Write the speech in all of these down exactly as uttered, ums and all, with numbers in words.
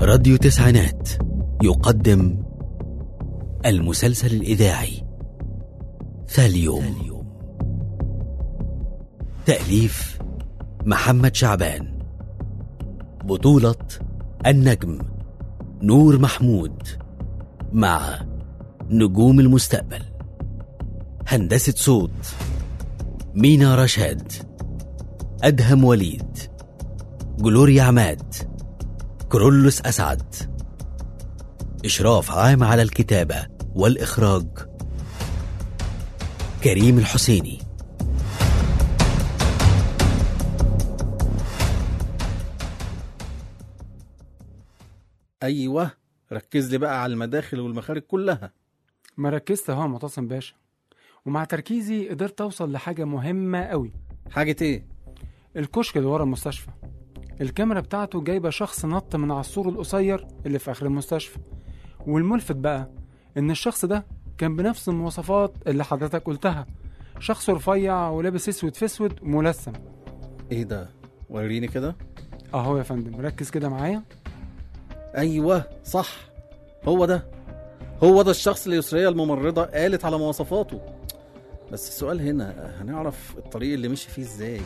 راديو تسعينات يقدم المسلسل الإذاعي ثاليوم. تأليف محمد شعبان. بطولة النجم نور محمود مع نجوم المستقبل. هندسة صوت مينا رشاد، أدهم وليد، جلوريا عماد، كرولوس أسعد. إشراف عام على الكتابة والإخراج كريم الحسيني. أيوة، ركز لي بقى على المداخل والمخارج كلها. ما ركزت اهو معتصم باشا، ومع تركيزي قدرت اوصل لحاجه مهمه قوي. حاجة ايه؟ الكشك اللي ورا المستشفى، الكاميرا بتاعته جايبه شخص نط من على السور القصير اللي في اخر المستشفى، والملفت بقى ان الشخص ده كان بنفس المواصفات اللي حضرتك قلتها، شخص رفيع ولابس اسود في اسود وملثم. ايه ده؟ وريني كده. اهو يا فندم، ركز كده معايا. ايوه صح، هو ده هو ده الشخص اللي يسرية الممرضة قالت على مواصفاته. بس السؤال هنا، هنعرف الطريق اللي مشي فيه ازاي؟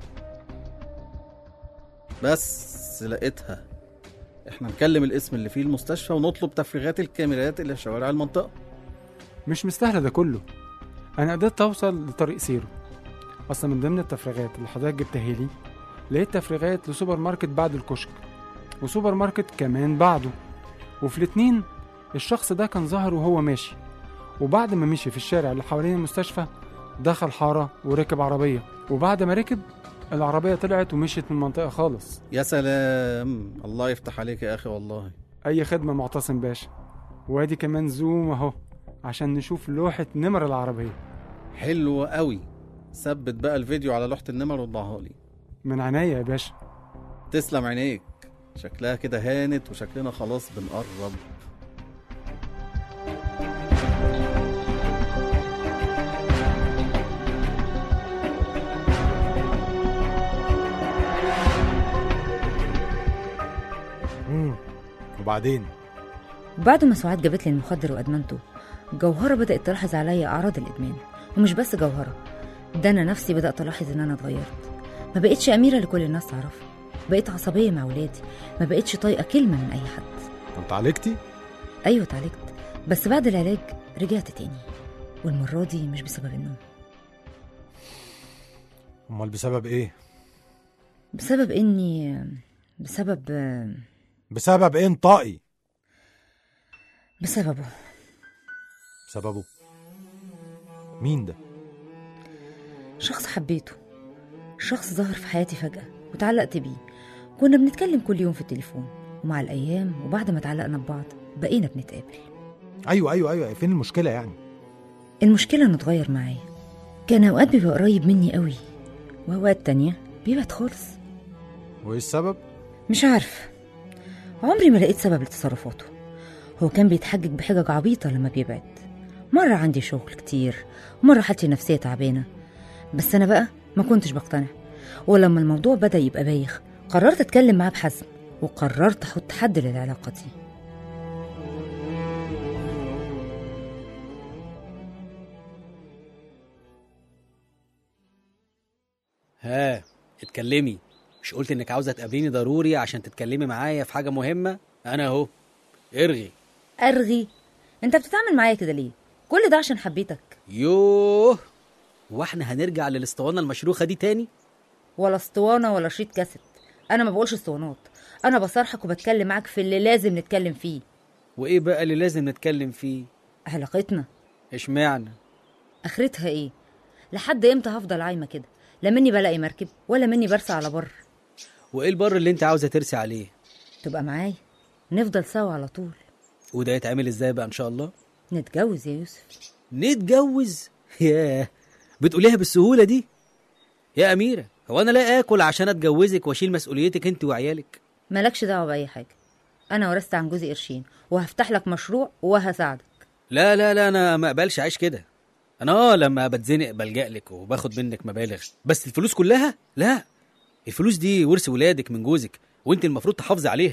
بس لقيتها. احنا نكلم الاسم اللي فيه المستشفى ونطلب تفريغات الكاميرات اللي في شوارع المنطقة. مش مستاهله ده كله، انا قدرت اوصل لطريق سيره. اصلا من ضمن التفريغات اللي حضرتك جبتها لي لقيت تفريغات لسوبر ماركت بعد الكشك، وسوبر ماركت كمان بعده، وفي الاتنين الشخص ده كان ظاهر وهو ماشي، وبعد ما مشي في الشارع اللي حوالين المستشفى دخل حارة وركب عربية، وبعد ما ركب العربية طلعت ومشيت من المنطقة خالص. يا سلام، الله يفتح عليك يا أخي والله. أي خدمة معتصم باشا. وادي كمان زوم اهو عشان نشوف لوحة نمر العربية. حلو قوي، ثبت بقى الفيديو على لوحة النمر وضعها لي. من عناية يا باشا. تسلم عينيك. شكلها كده هانت وشكلنا خلاص بنقرب. امم وبعدين بعد ما سعاد جابت لي المخدر وادمنته، جوهره بدات تلاحظ عليا اعراض الادمان. ومش بس جوهره، ده انا نفسي بدات الاحظ ان انا اتغيرت. ما بقتش اميره لكل الناس تعرفها، بقيت عصبيه مع ولادي، ما بقتش طايقه كلمه من اي حد. انت عالجتي؟ ايوه اتعالجت، بس بعد العلاج رجعت تاني، والمره دي مش بسبب النوم. امال بسبب ايه؟ بسبب اني بسبب بسبب ايه؟ انطقي. بسببه. بسببه؟ مين ده؟ شخص حبيته، شخص ظهر في حياتي فجأة وتعلقت بيه. كنا بنتكلم كل يوم في التليفون، ومع الأيام وبعد ما تعلقنا ببعض بقينا بنتقابل. ايوه ايوه ايوه فين المشكلة يعني؟ المشكلة انه اتغير معايا. كان اوقات بيبقى قريب مني قوي، واوقات تانية بيبعد خالص. وايه السبب؟ مش عارف، عمري ما لقيت سبب لتصرفاته. هو كان بيتحجج بحجج عبيطة لما بيبعد. مرة عندي شغل كتير، ومرة حالتي النفسية تعبانة، بس أنا بقى ما كنتش بقتنع. ولما الموضوع بدأ يبقى بايخ قررت أتكلم معاه بحزم، وقررت أحط حد للعلاقة دي. ها اتكلمي، مش قلت انك عاوزة تقابليني ضروري عشان تتكلمي معايا في حاجة مهمة؟ أنا اهو. ارغي. أرغي؟ أنت بتتعامل معايا كده ليه؟ كل ده عشان حبيتك؟ يوه، واحنا هنرجع للاسطوانة المشروخة دي تاني؟ ولا اسطوانة ولا شريط كاسيت، أنا ما بقولش اسطوانات، أنا بصرحك وبتكلم معاك في اللي لازم نتكلم فيه. وإيه بقى اللي لازم نتكلم فيه؟ علاقتنا. اشمعنى؟ آخرتها إيه؟ لحد إمتى هفضل عايمة كده؟ لا مني بلاقي مركب ولا مني برسى على بر. وإيه البر اللي انت عاوزة ترسي عليه؟ تبقى معايا، نفضل سوا على طول. وده يتعمل ازاي بقى ان شاء الله؟ نتجوز يا يوسف. نتجوز؟ ياه، بتقوليها بالسهولة دي؟ يا أميرة، هو أنا لا آكل عشان أتجوزك وأشيل مسؤوليتك أنت وعيالك؟ مالكش دعوة بأي حاجة، أنا ورثت عن جوزي قرشين وهفتح لك مشروع وهساعدك. لا لا لا، أنا ما أقبلش عيش كده. أنا آه لما بتزنق بلجأ لك وباخد منك مبالغ، بس الفلوس كلها لا. الفلوس دي ورث ولادك من جوزك، وأنت المفروض تحافظي عليها.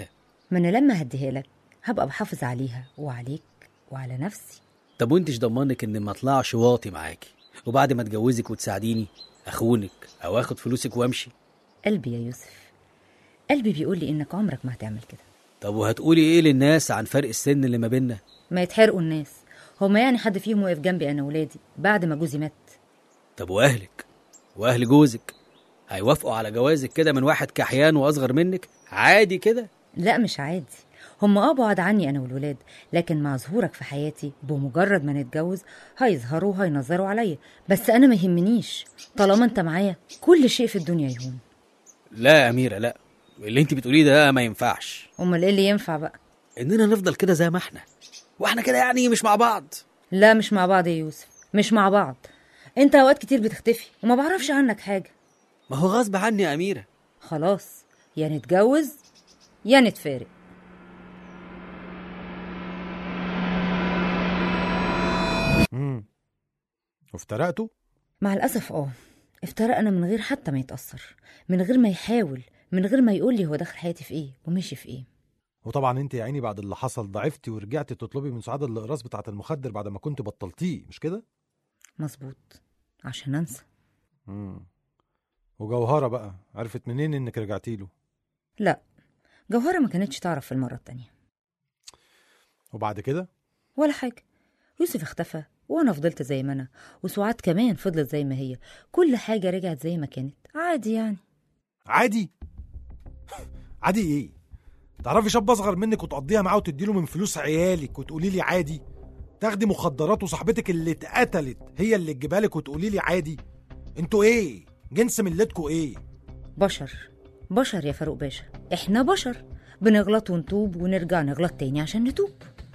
ما أنا لما هديها لك هبقى بحافظ عليها وعليك وعلى نفسي. طب وانتش ضمنك ان ما اطلعش واطي معاكي وبعد ما اتجوزك وتساعديني اخونك او اخد فلوسك وامشي؟ قلبي يا يوسف، قلبي بيقول لي إنك عمرك ما هتعمل كده. طب وهتقولي ايه للناس عن فرق السن اللي ما بيننا؟ ما يتحرقوا الناس، هما يعني حد فيهم وقف جنبي أنا ولادي بعد ما جوزي مات؟ طب واهلك واهل جوزك هيوافقوا على جوازك كده من واحد كحيان واصغر منك عادي كده؟ لا مش عادي، هم اه بعد عني انا والولاد، لكن مع ظهورك في حياتي بمجرد ما نتجوز هيظهروا وهينظروا عليا، بس انا ما يهمنيش طالما انت معايا كل شيء في الدنيا يهون. لا يا أميرة لا، اللي انت بتقوليه ده ما ينفعش. امال ايه اللي ينفع بقى؟ اننا نفضل كده زي ما احنا، واحنا كده يعني مش مع بعض. لا مش مع بعض يا يوسف، مش مع بعض. انت اوقات كتير بتختفي وما بعرفش عنك حاجة. ما هو غصب عني يا أميرة. خلاص، يا نتجوز يا نتفارق. امم وافترقتوا؟ مع الأسف اه افترقنا من غير حتى ما يتأثر، من غير ما يحاول، من غير ما يقول لي هو دخل حياتي في ايه ومشي في ايه. وطبعا انت يا عيني بعد اللي حصل ضعفتي ورجعتي تطلبي من سعاد الاقراص بتاعه المخدر بعد ما كنت بطلتيه، مش كده؟ مظبوط، عشان انسى. امم وجوهرة بقى عرفت منين انك رجعتي له؟ لا، جوهرة ما كانتش تعرف في المرة التانية. وبعد كده؟ ولا حاجة، يوسف اختفى وانا فضلت زي ما انا، وسعاد كمان فضلت زي ما هي، كل حاجة رجعت زي ما كانت عادي يعني. عادي؟ عادي ايه؟ تعرفي شاب اصغر منك وتقضيها معاه وتديله من فلوس عيالك وتقولي لي عادي؟ تاخدي مخدرات وصاحبتك اللي اتقتلت هي اللي تجيبها لك وتقولي لي عادي؟ انتوا ايه؟ جنس ملتكوا ايه؟ بشر، بشر يا فاروق باشا، احنا بشر بنغلط ونتوب ونرجع نغلط تاني عشان نتوب.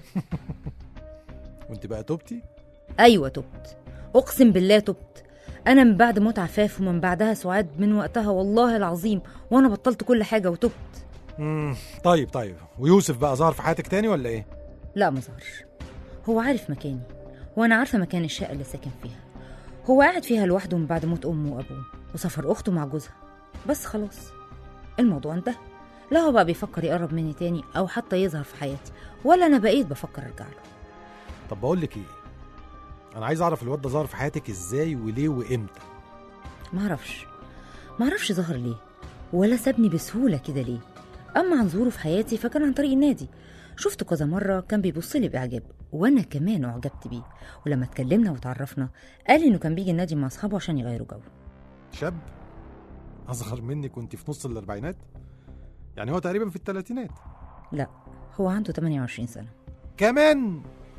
وانت بقى توبتي؟ ايوه تبت، اقسم بالله تبت. انا من بعد موت عفاف ومن بعدها سعاد، من وقتها والله العظيم وانا بطلت كل حاجة وتبت. امم طيب طيب ويوسف بقى ظهر في حياتك تاني ولا ايه؟ لا ما ظهرش، هو عارف مكاني وانا عارفة مكان الشقة اللي ساكن فيها. هو قاعد فيها لوحده من بعد موت امه وابوه وسفر اخته مع جوزها، بس خلاص الموضوع انتهى. لا هو بقى بيفكر يقرب مني تاني او حتى يظهر في حياتي، ولا انا بقيت بفكر ارجع له. طب بقول لك ايه، انا عايز اعرف الواد ده ظهر في حياتك ازاي وليه وامتى؟ ما اعرفش ما اعرفش ظهر ليه ولا سابني بسهوله كده ليه. اما عن ظهوره في حياتي فكان عن طريق النادي، شفته كذا مره كان بيبص لي باعجاب وانا كمان اعجبت بيه، ولما اتكلمنا وتعرفنا قال لي انه كان بيجي النادي مع اصحابه عشان يغيروا جو. شاب اصغر منك وانت في نص الاربعينات، يعني هو تقريبا في الثلاثينات. لا هو عنده ثمانية وعشرين سنه كمان.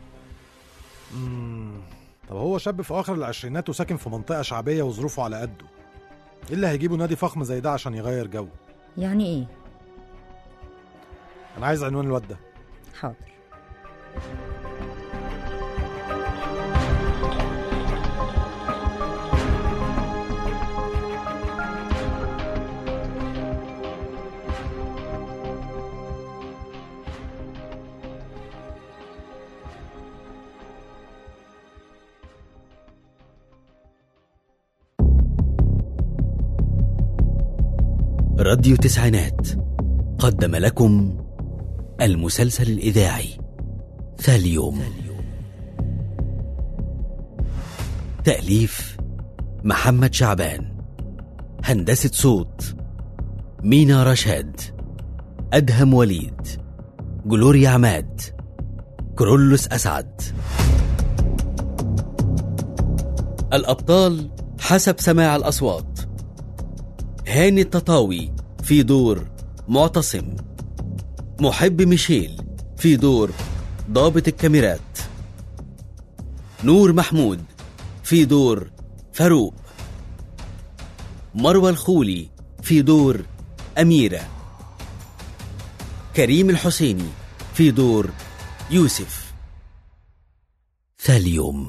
امم طب هو شاب في اخر العشرينات وساكن في منطقه شعبيه وظروفه على قده، ايه اللي هيجيبه نادي فخم زي ده عشان يغير جو؟ يعني ايه؟ انا عايز عنوان الواد ده. حاضر. راديو تسعينات قدم لكم المسلسل الإذاعي ثاليوم. تأليف محمد شعبان، هندسة صوت مينا رشاد، أدهم وليد، جلوريا عماد، كرولوس أسعد. الأبطال حسب سماع الأصوات: هاني التطاوي في دور معتصم، محب ميشيل في دور ضابط الكاميرات، نور محمود في دور فاروق، مروى الخولي في دور أميرة، كريم الحسيني في دور يوسف. ثاليوم.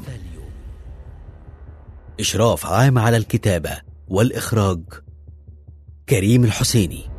إشراف عام على الكتابة والإخراج كريم الحسيني.